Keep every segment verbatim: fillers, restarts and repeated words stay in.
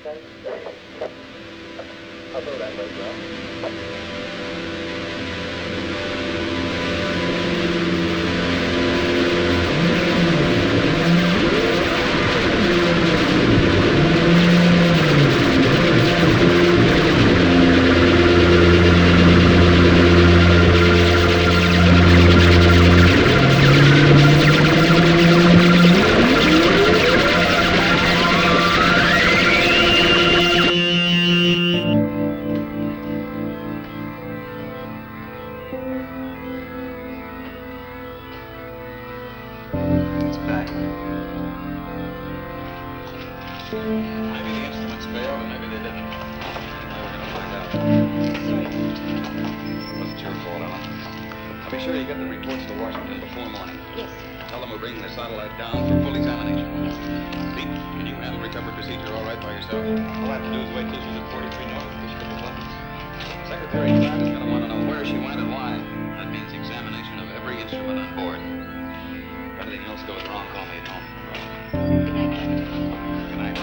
I'll go that way, Joe. It's back. Maybe the instruments failed, and maybe they didn't. Anyway, we're gonna find out. It wasn't your fault, Ellen. Now be sure you get the reports to Washington before morning. Yes. Tell them we're bringing the satellite down for full examination. Pete, can you handle recovery procedure all right by yourself? All I have to do is wait till she's at forty-three north, push a couple buttons. Secretary Clark is gonna want to know where she went and why. That means examination of every instrument on board. If anything else goes wrong, call me at home. Good night, Captain. Good night.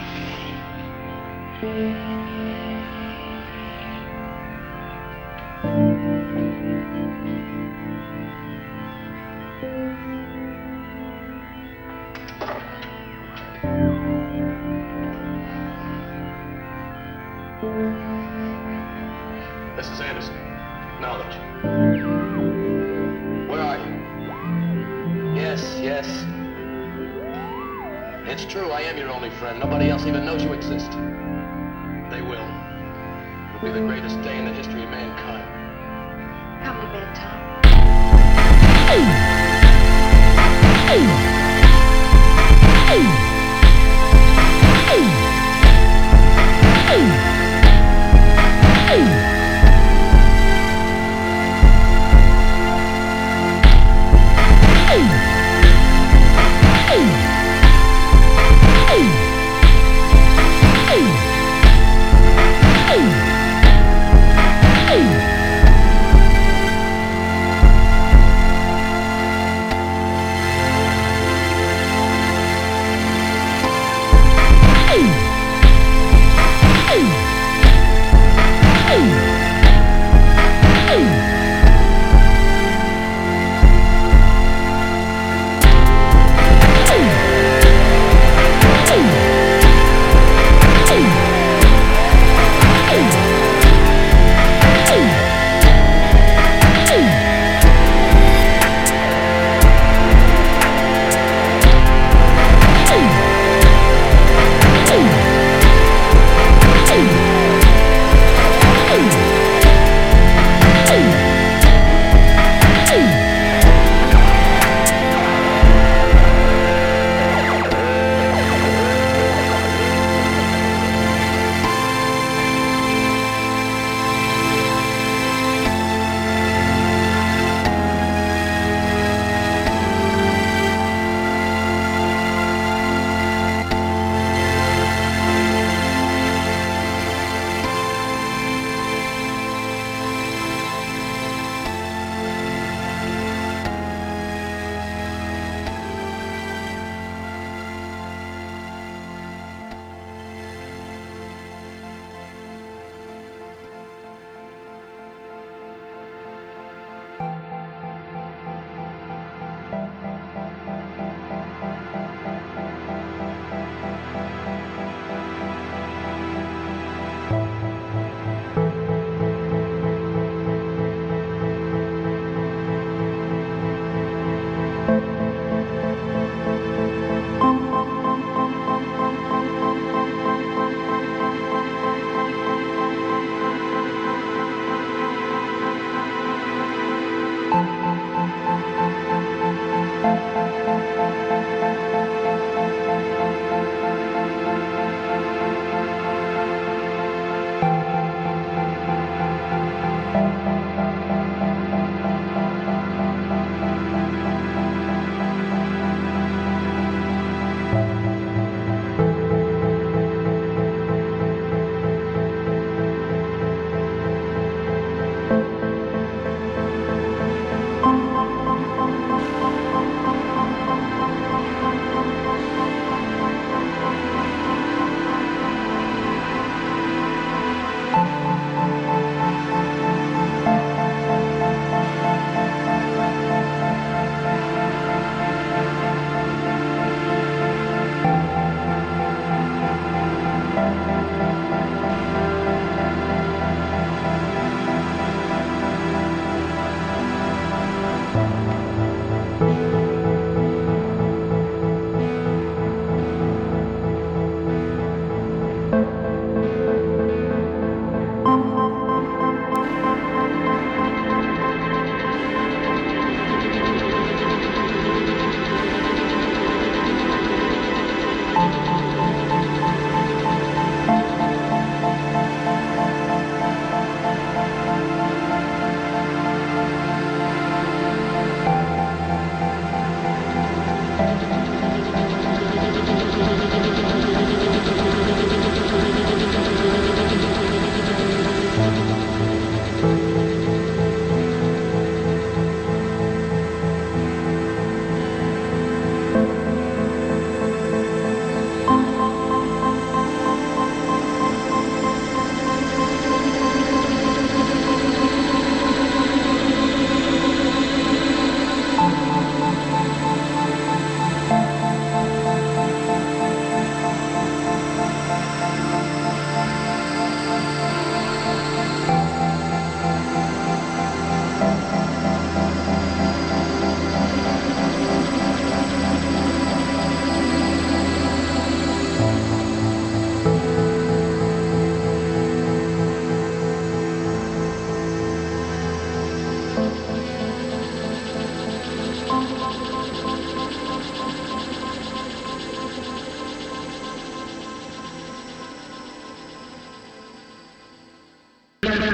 This is Anderson. Knowledge. Where are you? Yes, yes. It's true, I am your only friend. Nobody else even knows you exist. They will. It'll be the greatest day in the history of mankind. Come to bed, Tom.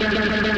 Thank you.